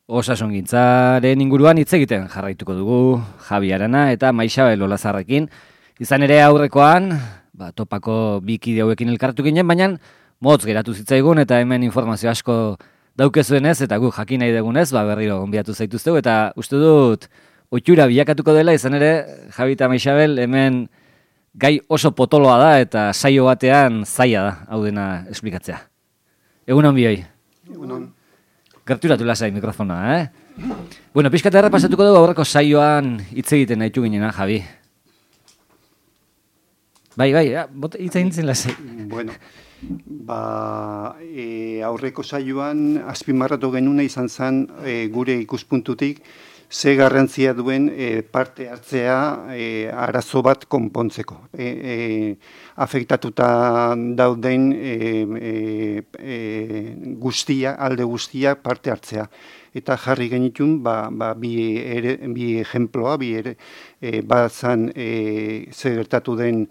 Osasungintzaren inguruan hitz egiten jarraituko dugu Javi Arana eta Maixabel Olazarrekin. Izan ere aurrekoan, topako bi kide hauekin elkartu ginen, baina motz geratu zitzaigun eta hemen informazio asko daukezuenez eta gu jakin nahi dugunez, berriro gonbidatu zaituztegu eta uste dut ohitura bilakatuko dela, izan ere Javi eta Maixabel hemen gai oso potoloa da eta saio batean zaila da hau dena esplikatzea. Egun on bioi. Egun on. Gerturatu lasai mikrofona, Bueno, pixkat errepasatuko dugu aurreko saioan hitz egiten nahitu ginena, Javi. Bai, hitz egin zen lasai. Bueno, aurreko saioan azpimarratu genuna izan zen gure ikuspuntutik ze garrantzia duen parte hartzea arazo bat konpontzeko. Afektatuta dauden alde guztia parte hartzea. Eta jarri genitun, bi ejemploa, bat zan ze gertatu den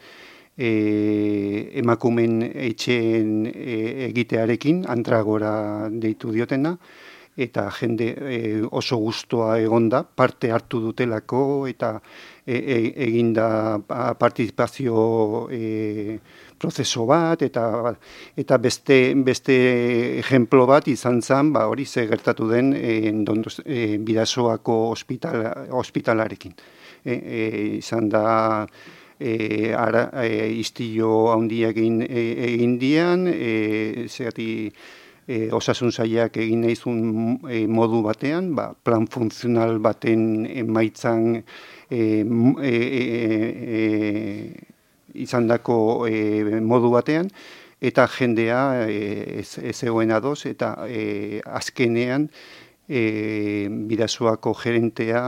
emakumen etxeen egitearekin, antragora deitu diotena, eta jende oso gustoa egonda, parte hartu dutelako eta eginda partizipazio prozeso bat, eta beste ejemplo bat izan zen, hori ze gertatu den Bidasoako ospitalarekin. Izan da istillo handiak egin dian, osasun sailak egin nahizun modu batean, plan funtzional baten emaitzan izandako modu batean, eta jendea ez egoen ados, eta azkenean Bidasoako gerentea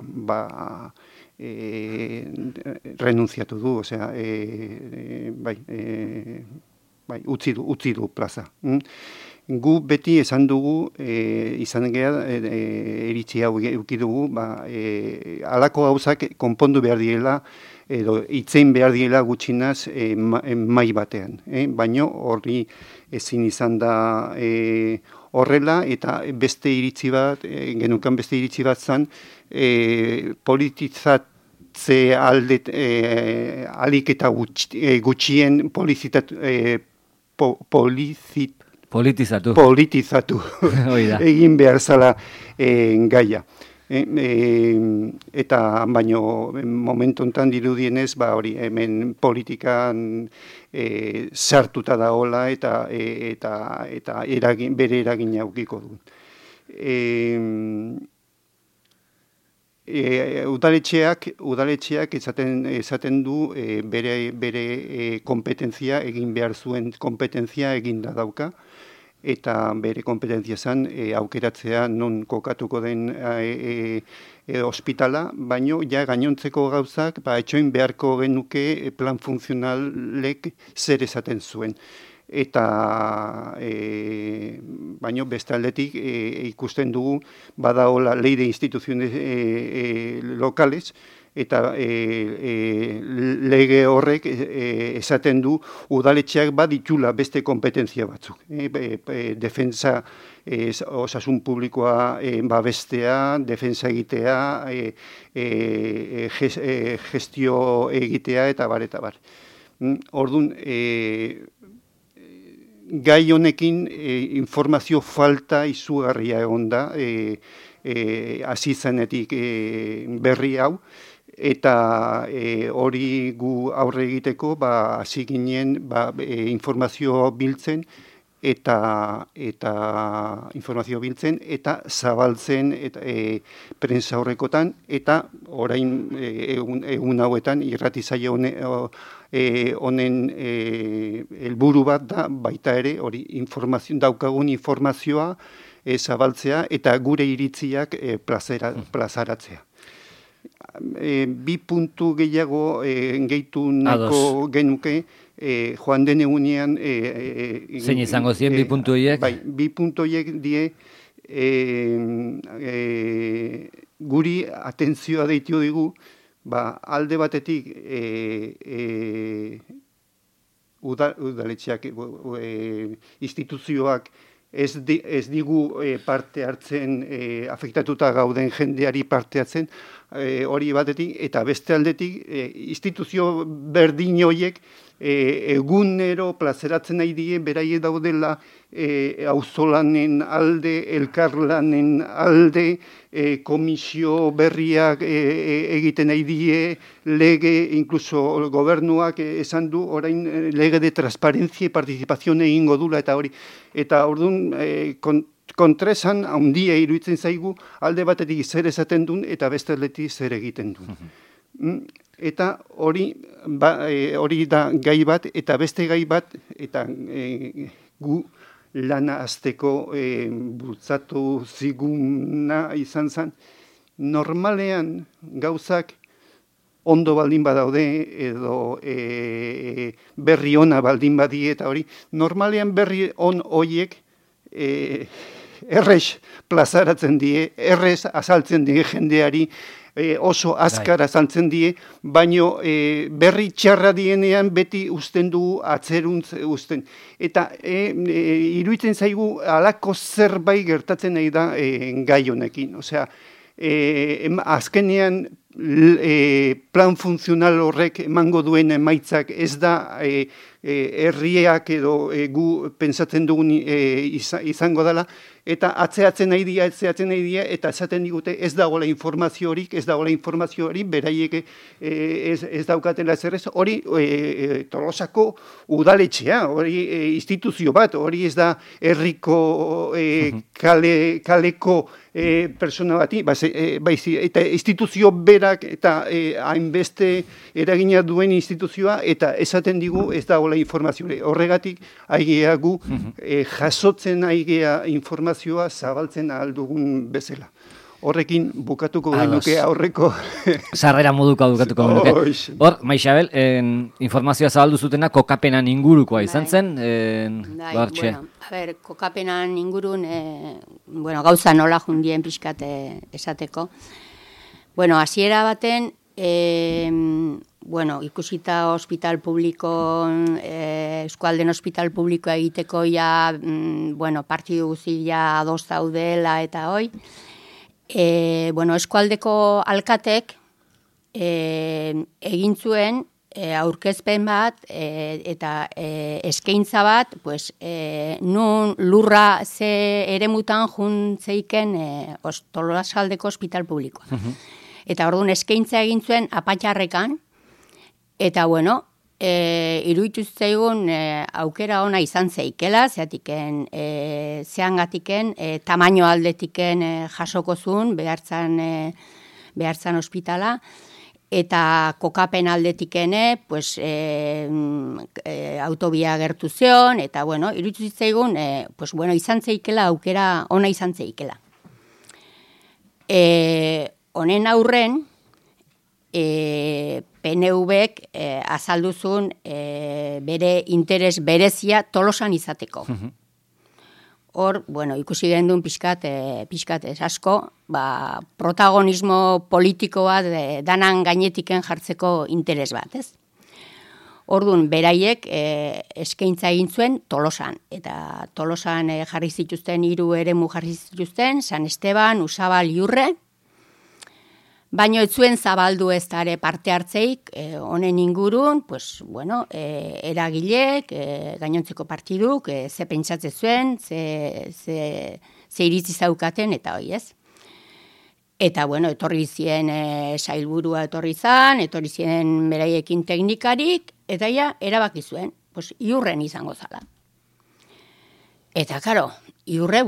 renunziatu du, utzi du plaza. Gu beti esan dugu, izan geha, iritsi hau eukidugu, halako gauzak konpondu behar direla, edo itzein behar direla gutxinaz mai batean. Baina horri ezin izan da horrela, eta beste iritsi bat, genukan beste iritsi bat zan, politizatze alik eta gutxien politizatu egin behar zala gaia. Eta baino momentu enten dirudienez, hori hemen politikan sartuta dagoela eta bere eragina aukiko du. Udaletxeak esaten du bere kompetentzia, egin behar zuen kompetentzia eginda dauka, eta bere kompetentzia zen aukeratzea non kokatuko den ospitala, baino gainontzeko gauzak etxoin beharko genuke plan funtzionalek zer esaten zuen. Eta baino beste aldetik ikusten dugu badaola ley de instituciones locales, eta lege horrek esaten du udaletxeak baditula beste kompetentzia batzuk. Defensa osasun publikoa babestea, defensa egitea, gestio egitea eta bar. Orduan, gai honekin informazio falta izugarria egon da, hasi zenetik berri hau, eta hori gu aurre egiteko hasi ginen informazio biltzen eta zabaltzen prensa horrekotan, eta orain egun hauetan irratizaile honen helburu bat da baita ere hori daukagun informazioa zabaltzea eta gure iritziak plazaratzea. Bi puntu gehiago gehitu nahiko genuke, joan den egunean... Zein izango ziren bi puntu horiek? Bai, bi puntu horiek die guri atentzioa deitu digu, alde batetik udaletxeak instituzioak ez digu parte hartzen, afektatuta gauden jendeari parte hartzen, hori batetik, eta beste aldetik, instituzio berdin horiek egunero plazeratzen nahi die, beraie daudela auzolanen alde, elkarlanen alde, komisio berriak egiten nahi die, lege, inkluso gobernuak esan du, orain lege de transparentzia participazione egingo dula, eta hori, eta orduan kontresan handia iruditzen zaigu, alde batetik zer esaten duen, eta beste aldetik zer egiten duen. Eta hori da gai bat, eta beste gai bat, eta gu lana azteko bultzatu ziguna izan zen, normalean gauzak ondo baldin badaude, edo berri ona baldin badie, eta hori, normalean berri on horiek errez plazaratzen die, errez azaltzen die jendeari, oso azkar azaltzen die, baino berri txarra dienean beti uzten du atzeruntz uzten. Eta iruditzen zaigu alako zerbait gertatzen nahi da gai honekin. Osea, azkenean plan funtzional horrek emango duen emaitzak ez da herriak edo gu pentsatzen dugun izango dela, eta atzeatzen nahi dia, eta esaten digute ez dagoela informazio hori, beraiek ez daukatela zerrez, hori Tolosako udaletxea, hori instituzio bat, hori ez da herriko kaleko persona bati, eta instituzio berak eta hainbeste eragina duen instituzioa, eta esaten digu ez dagoela informazio hori. Horregatik, aigea gu jasotzen aigea informazioa zabaltzen ahal dugun bezala. Horrekin bukatuko genuke aurreko. Sarrera moduko bukatuko genuke. Hor, Maixabel, informazioa zabaldu zutena kokapenan ingurukoa izan zen. Kokapenan ingurun, gauza nola jundien pixkat esateko. Hasiera baten, ikusita hospital publiko, eskualden hospital publikoa egiteko partidu guztia ados daudela eta hoi. Eskualdeko alkatek egin zuen aurkezpen bat eta eskaintza bat, nun lurra ze eremutan juntzeiken Tolosaldeko hospital publikoa. Eta orduan eskaintza egin zuen Apatxarrekan, eta iruditu zitzaigun aukera ona izan zeikela, zeangatiken tamaino aldetiken jasoko zuen behartzan ospitala, eta kokapen aldetiken autobia gertu zion, eta iruditu zitzaigun izan zeikela, aukera ona izan zeikela. Honen aurren, PNV-ek azalduzun bere interes berezia Tolosan izateko. Hor, ikusi gendun pixkat asko, protagonismo politiko bat danan gainetiken jartzeko interes bat, ez? Orduan, beraiek eskaintza egin zuen Tolosan. Eta Tolosan jarri zituzten 3 eremu jarri zituzten, San Esteban, Usabal, Iurre, baino ez zuen zabaldu ez dare parte hartzeik, honen ingurun, eragileek, gainontzeko partiduk, ze pentsatze zuen, ze iritzi zaukaten, eta hoi ez. Eta, etorri ziren sailburua etorri ziren beraiekin teknikarik, eta erabaki zuen, Iurren izango zala. Eta, karo, Iurre,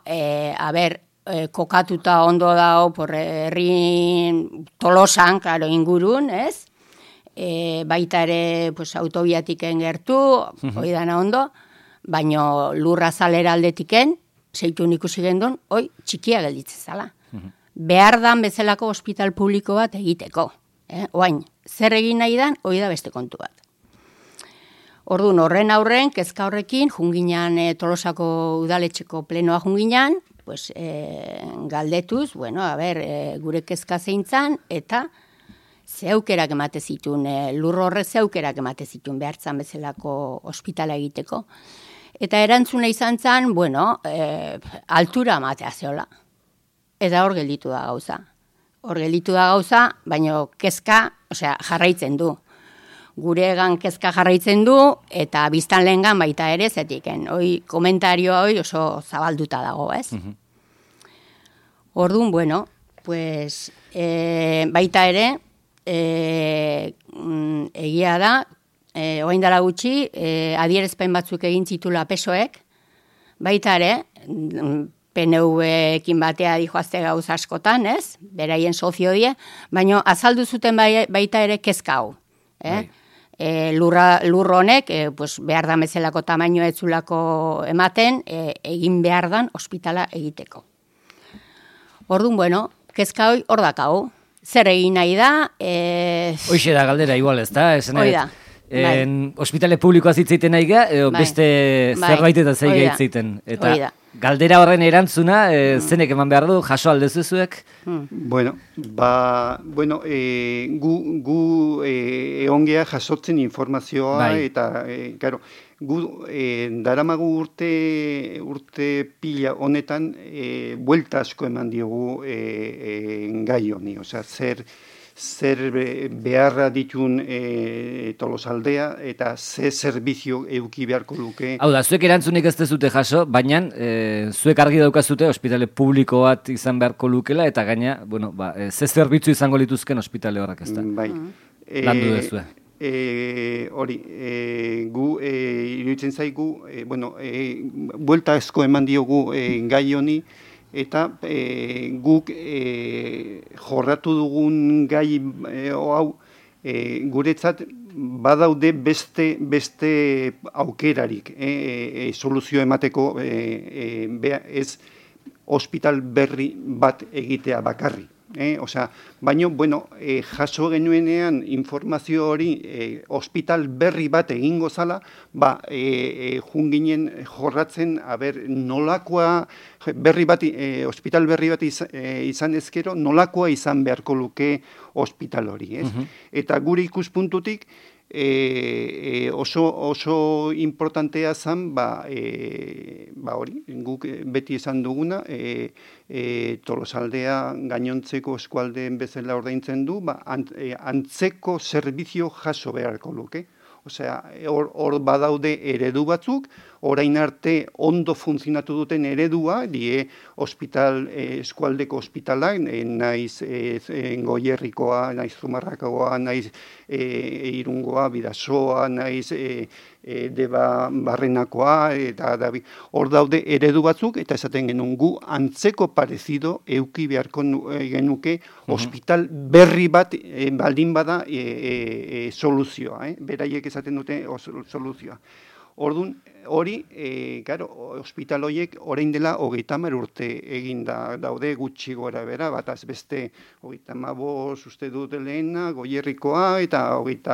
kokatuta ondo dago herri Tolosan, klaro, ingurun, ez? Baita ere autobiatiken gertu, hoi dana ondo, baino lurra zalera aldetiken, zeitun ikusi gendun, txikia gelditzen zala. Behar dan bezalako hospital publiko bat egiteko. Oain, zer egin nahi dan, hoi da beste kontu bat. Orduan, horren aurren, kezka horrekin, junginan Tolosako udaletxeko plenoa junginan, galdetuz, gure kezka zeintzan, eta zeukerak emate zituen, lur horre zeukerak emate zituen behartzan bezalako ospitala egiteko. Eta erantzuna izan zen, bueno, altura matea zeola. Eta hor gelditu da gauza. Baina kezka, jarraitzen du. Guregan kezka jarraitzen du, eta biztanleengan baita ere zetiken. Komentarioa oso zabalduta dago, ez? Orduan, bueno, pues, baita ere, egia da, orain dela gutxi, adierazpen batzuk egin zitula PSOEk, baita ere, PNV-ekin batea dijoazte gauz askotan, ez? Beraien sozio die, baina azaldu zuten baita ere kezka hau. Lur honek, behar da mezelako tamaino etzulako ematen, egin behar dan ospitala egiteko. Orduan, bueno, kezka hor dakau. Zer egin nahi da? Hoxe da galdera igual, ez da? Hoi da. Hospitale publikoa zitzeiten nahi ga, beste zerbait eta zei gaitzeiten. Eta galdera horren erantzuna, zenek eman behar du, jaso aldezuzuek? Bueno, gu eongea jasotzen informazioa, eta, karo, gu daramagu urte pila honetan, buelta asko eman diogu gai honi, osea, zer beharra ditun Tolosaldea eta ze zerbizio eduki beharko luke. Hau da, zuek erantzunik ez dezute jaso, baina zuek argi daukazute ospitale publiko bat izan beharko lukela eta gaina, bueno, ze zerbitzu izango lituzken ospitale horrak ez da. Bai. Landu dezue. Hori, gu iruditzen zaigu, buelta asko eman diogu gai honi, eta guk jorratu dugun gai hau guretzat badaude beste aukerarik soluzio emateko ez ospital berri bat egitea bakarri. Baina, jaso genuenean informazio hori ospital berri bat egingo zala, junginen jorratzen, nolakoa ospital berri bat izan ezkero, nolakoa izan beharko luke ospital hori. Eta gure ikuspuntutik, oso importantea zen, hori, guk beti esan duguna, Tolosaldea gainontzeko eskualdeen bezala ordaintzen du, antzeko zerbizio jaso beharko luke. Osea, hor badaude eredu batzuk, orain arte ondo funtzionatu duten eredua, die eskualdeko ospitalak, naiz Goierrikoa, naiz Zumarrakoa, naiz Irungoa, Bidasoa, naiz Deba Barrenakoa, eta hor daude eredu batzuk, eta esaten genuen gu antzeko parezido euki beharko genuke ospital berri bat baldin bada soluzioa, beraiek esaten dute soluzioa. Orduan, hori, ospital horiek orain dela 30 urte egin daude gutxi gora bera, bataz beste 35 uste dut lehena, Goierrikoa, eta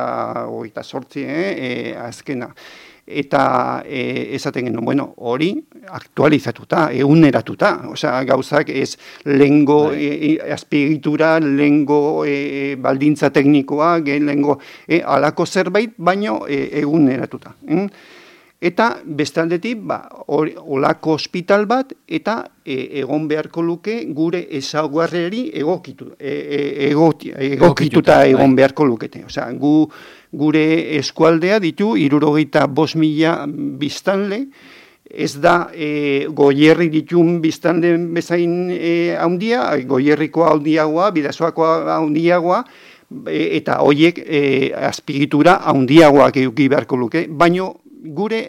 28 azkena. Eta esaten genuen, hori aktualizatuta, eguneratuta, osea, gauzak ez lehengo azpiegitura, lehengo baldintza teknikoa, lehengo alako zerbait, baino eguneratuta. Eta bestaldetik, olako ospital bat, eta egon beharko luke gure ezaugarriari egokituta egon beharko lukete. Osea, gure eskualdea ditu 65.000 biztanle, ez da Goierri ditun biztanle bezain handia, Goierrikoa handiagoa, Bidasoakoa handiagoa, eta horiek azpiegitura handiagoak eduki beharko luke, baino gure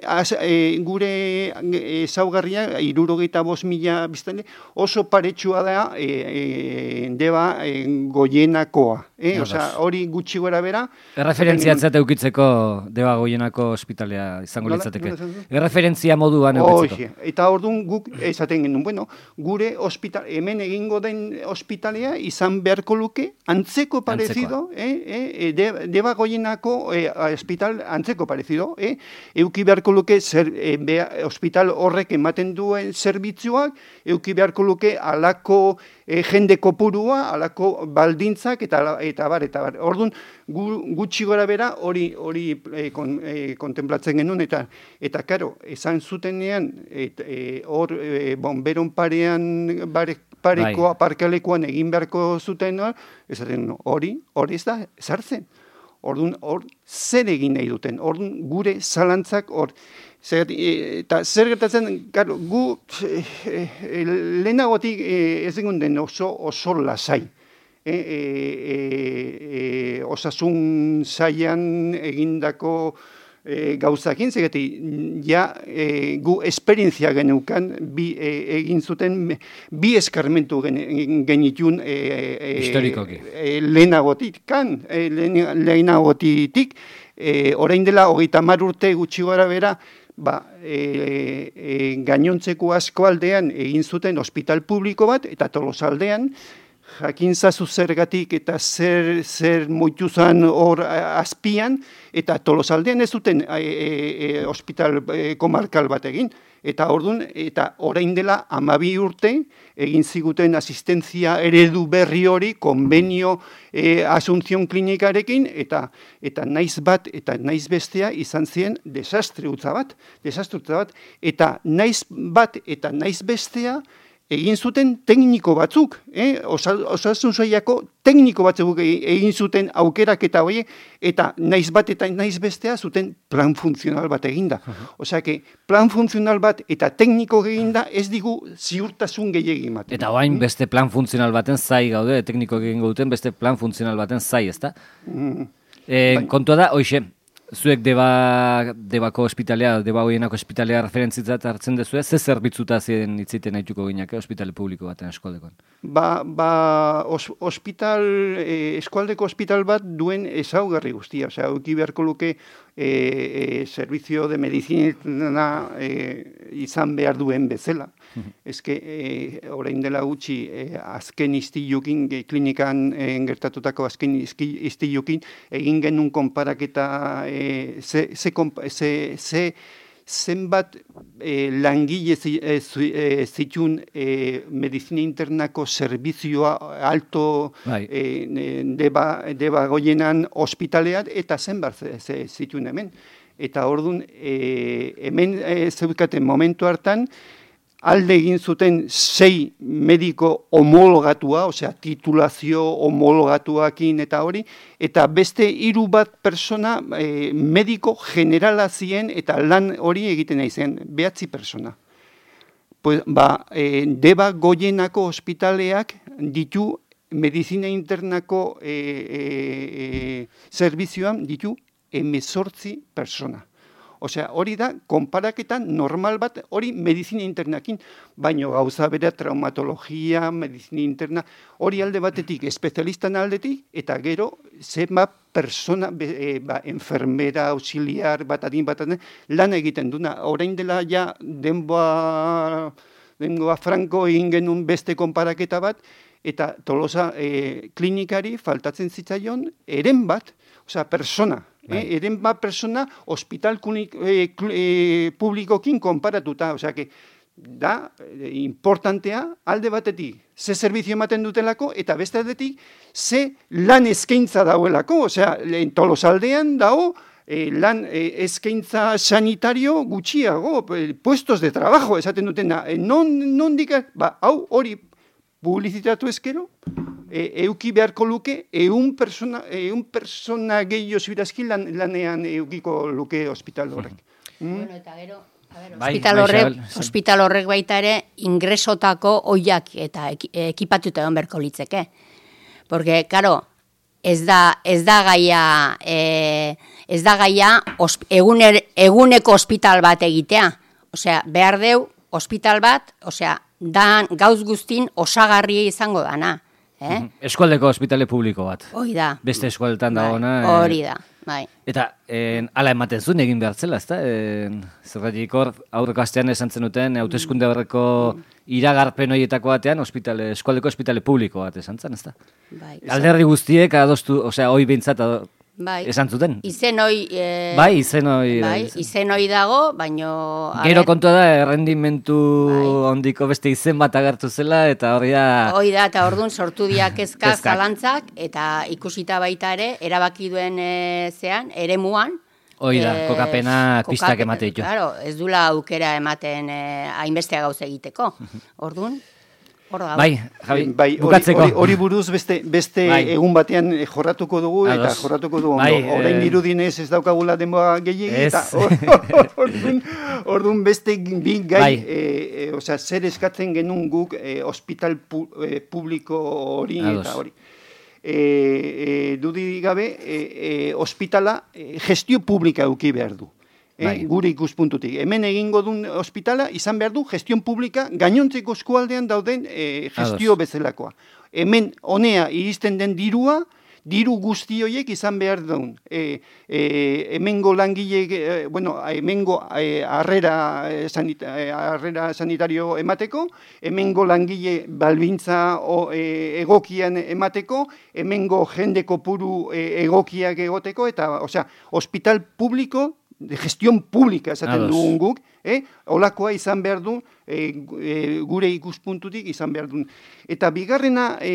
ezaugarria 65.000 biztanle oso paretsua da Deba Goienakoa. Osea, hori gutxi gora bera. Erreferentziatzat eukitzeko Deba Goienako ospitalea izango litzateke. Erreferentzia moduan eukitzeko. Eta orduan guk esaten genuen, gure hemen egingo den ospitalea izan beharko luke antzeko parezido, Deba Goienako ospital antzeko parezido, euki beharko luke ospital horrek ematen duen zerbitzuak, euki beharko luke alako jende kopurua, alako baldintzak eta bar. Orduan, gutxi gora bera hori kontemplatzen genuen, eta karo, esan zutenean, hor bomberon parean pareko aparkalekuan egin beharko zuten, esaten hori ez da, ezartzen. Orduan, hor zer egin nahi duten, orduan gure zalantzak hor. Eta zer gertatzen, gu lehenagotik ez den oso lasai. Osasun zaian egindako gauzakin, gu esperientzia geneukan, egin zuten, bi eskarmentu genitun historikoki. Lehenagotitik, orain dela 30 urte gutxi gora bera, gainontzeko asko aldean egin zuten ospital publiko bat, eta Tolosaldean, jakintzazu zergatik eta zer moituzan hor azpian, eta Tolosaldean ez zuten ospital komarkal bat egin. Eta orduan, eta orain dela 12 urte, egin ziguten asistentzia eredu berri hori, konbenio Asunción klinikarekin, eta naiz bat eta naiz bestea izan ziren desastre utza bat, eta naiz bat eta naiz bestea, egin zuten tekniko batzuk, osasun sailako tekniko batzuk egin zuten aukerak eta hori, eta naiz bat eta naiz bestea zuten plan funtzional bat eginda. Osea, plan funtzional bat eta tekniko eginda ez digu ziurtasun gehiegi ematen. Eta orain beste plan funtzional baten zai gaude, tekniko egingo duten beste plan funtzional baten zai, ezta? Kontua da, hoxe, zuek debako ospitalea, deba hoienako ospitalea referentzitzat hartzen dezue, ze zerbitzuta ziren itziten haituko gineak, ospitale publiko baten eskualdekon? Eskualdeko ospital bat duen ezaugarri guztia, osea, euki beharko luke servizio de medicina izan behar duen bezala. Orain dela gutxi azken istilukin, klinikan gertatutako azken istilukin, egin genuen konparaketa zenbat langile zituen medizina internako servizioa alto deba goienan ospitalean, eta zenbat zituen hemen. Eta orduan, hemen zeukaten momentu hartan, alde egin zuten 6 mediko homologatua, osea, titulazio homologatuakin eta hori, eta beste 3 bat persona mediko generala ziren eta lan hori egiten nahi zen, 9 persona. Deba goienako ospitaleak ditu medizina internako zerbizioan ditu 18 persona. Osea, hori da, konparaketan normal bat, hori medizina internakin, baino gauza bera traumatologia, medizina interna, hori alde batetik, espezialistan aldetik, eta gero, zenbat persona, enfermera, auxiliar, batatin, lan egiten duna. Orain dela ja, denboa franko egin genuen beste konparaketa bat, eta Tolosa klinikari faltatzen zitzaion, eren bat, osea, persona, eren bat persona hospital publikokin konparatuta, osea, da importantea alde batetik, ze zerbizio ematen dutelako, eta beste aldetik, ze lan eskaintza dauelako, osea, Tolosaldean dago, lan eskaintza sanitario gutxiago, puestos de trabajo, esaten dutena, nondik, hau hori publizitatu ezkero, euki beharko luke, 100 persona gehiago zibirazki lanean eukiko luke hospital horrek. Bueno, eta gero, hospital horrek baita ere ingresotako oiak eta ekipatuta egon berko litzeke. Porque, karo, ez da gaia eguneko hospital bat egitea. Osea, behar deu hospital bat, osea, dan gauz guztin osagarria izango dana. Eskualdeko ospitale publiko bat. Hori da. Beste eskualdetan dagoena. Hori da, bai. Eta hala ematen zuen egin behar zela, ezta? Zergatik hor, aurreko astean esan zenuten, hauteskunde horreko iragarpen horietako batean, eskualdeko ospitale publiko bat esan zen, ezta? Bai. Alderdi guztiek adostu, osea, hoi behintzat esan zuten. Izen hoi... Bai, izen hoi. Bai, izen hoi dago, baino... Gero kontua da, errendimentu ondiko beste izen bat agertu zela, eta hori da... Hoi da, eta orduan sortu diak kezkak, zalantzak, eta ikusita baita ere, erabaki duen eremuan, hoi da, kokapena pistak emate ditu. Claro, ez dula aukera ematen hainbestea gauza egiteko. Orduan... Bai, Javi, bukatzeko. Hori buruz beste egun batean jorratuko dugu, eta jorratuko dugu ondo. Orain dirudinez ez daukagula denboa gehiegi, eta orduan beste bi gai, osea, zer eskatzen genuen guk hospital publiko hori eta hori. Dudi gabe, hospitala gestio publika eduki behar du. Gure ikuspuntutik. Hemen egingo duen hospitala izan behar du gestion publika gainontzeko eskualdean dauden gestio bezalakoa. Hemen honea iristen den diru guzti horiek izan behar duen. Hemengo langile, hemengo harrera sanitario emateko, hemengo langile balbintza egokian emateko, hemengo jende kopuru egokiak egoteko, eta, osea, hospital publiko de gestión pública esaten dugun guk, olakoa izan behar du, gure ikuspuntutik izan behar du. Eta bigarren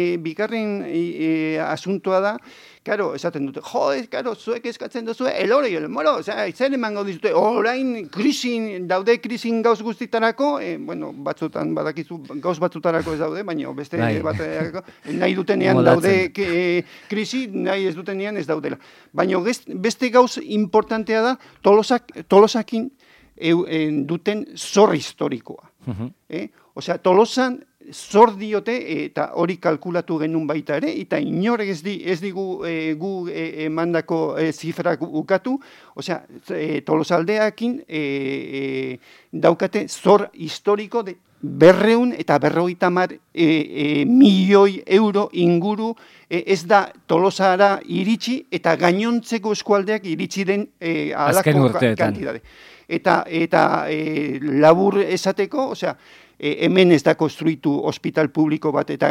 asuntoa da, karo, esaten dute, zuek eskatzen duzu, elore, elmoro, zer emango dizute, orain daude krisin gauz guztitarako, batzutan, badakizu, gauz batzutarako ez daude, baina beste baterako, nahi dutenean daude krisi, nahi ez dutenean ez daudela. Baina beste gauz importantea da, Tolosakin duten zor historikoa. Osea, Tolosan zor diote, eta hori kalkulatu genuen baita ere, eta inorek ez digu gu emandako zifrak ukatu, osea, Tolosaldeakin daukate zor historiko de 250 milioi euro inguru ez da Tolosara iritsi, eta gainontzeko eskualdeak iritsi den alako kantidade. Eta labur esateko, osea, hemen ez da konstruitu hospital publiko bat eta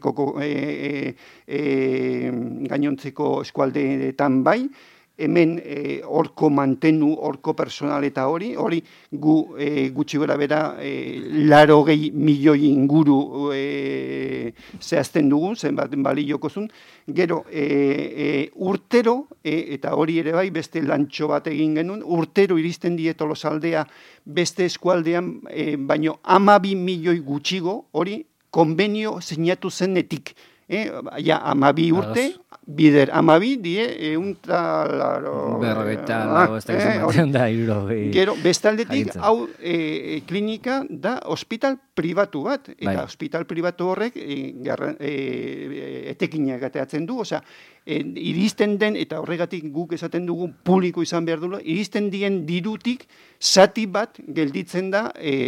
gainontzeko eskualdeetan bai, hemen horko mantenu, horko personal eta hori gutxi gora bera 80 milioi inguru zehazten dugu, zenbat baliokozun, gero urtero, eta hori ere bai, beste lantxo bat egin genuen, urtero iristen die Tolosaldea beste eskualdean, baino 12 milioi gutxigo, hori konbenio sinatu zenetik. 12 urte, bider 12 die, gero, bestaldetik, hau klinika da hospital pribatu bat, eta hospital pribatu horrek etekinak ateatzen du, osea, iristen den, eta horregatik guk esaten dugu publiko izan behar duela, iristen dien dirutik zati bat gelditzen da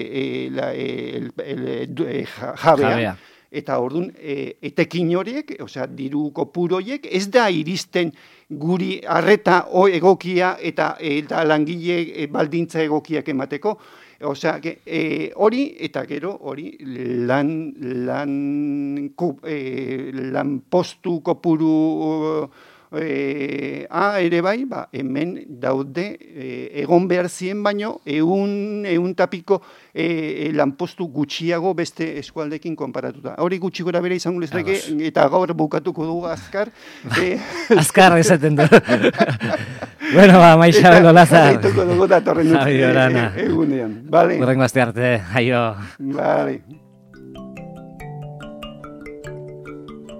jabea. Eta orduan, etekin horiek, osea, diru kopuru horiek, ez da iristen guri arreta egokia eta langile baldintza egokiak emateko. Osea, hori, eta gero, hori, lan postu kopuru ere bai, hemen daude egon behar zien baino, egun tapiko lanpostu gutxiago beste eskualdekin konparatuta. Hori gutxi gora bera izango lezake, eta gaur bukatuko dugu azkar. Azkar esaten du. Bueno, Maixabel Olazar. Eta gaituko dugu datorren egunean. Vale. Urrengo aste arte, aio. Vale.